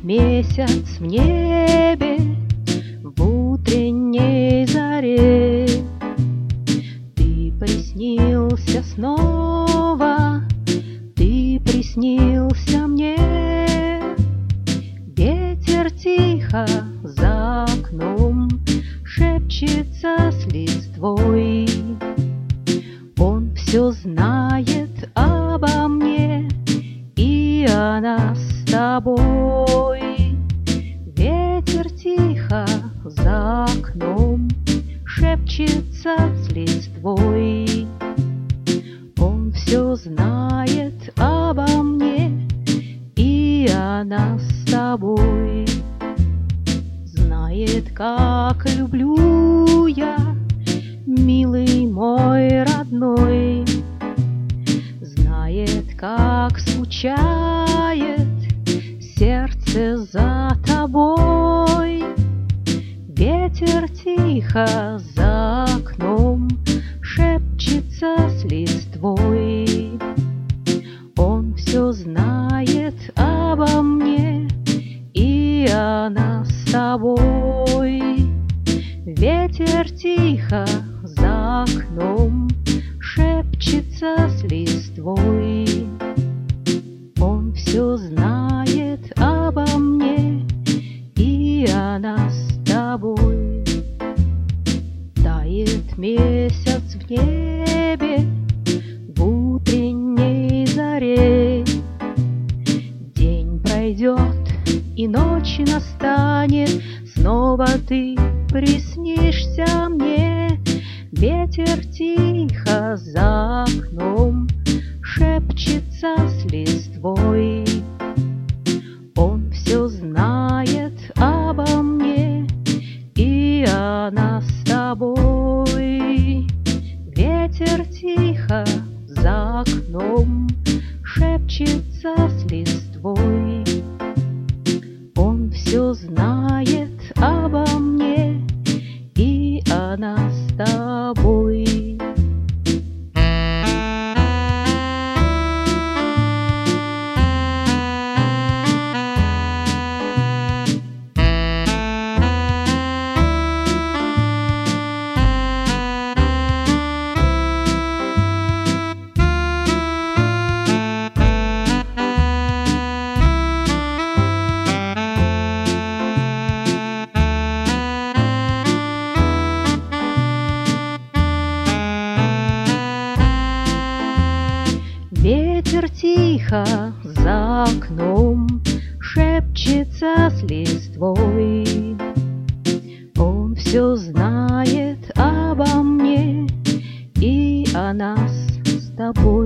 месяц в небе в утренней заре. Ты приснился снова, ты приснился мне. Ветер тихо за окном шепчется с листвой. Он все знает обо мне и о нас с тобой. Ветер тихо за окном шепчется с листвой. Он все знает обо мне и о нас с тобой. Знает, как люблю я, милый мой родной. Знает, как скучает сердце за тобой. Ветер тихо за окном шепчется с листвой. Он все знает обо мне и о нас с тобой. Ветер тихо за окном шепчется с листвой. Он все знает обо мне и о нас с тобой. Тает месяц в небе в утренней заре. День пройдет и ночь настанет, снова ты приснишься мне. Ветер тихо за окном шепчется с листвой. Он все знает обо мне и о нас с тобой. Ветер тихо за окном шепчется с листвой. Он все знает обо мне и о нас с тобой. Ветер тихо за окном шепчется с листвой. Он все знает обо мне и о нас с тобой.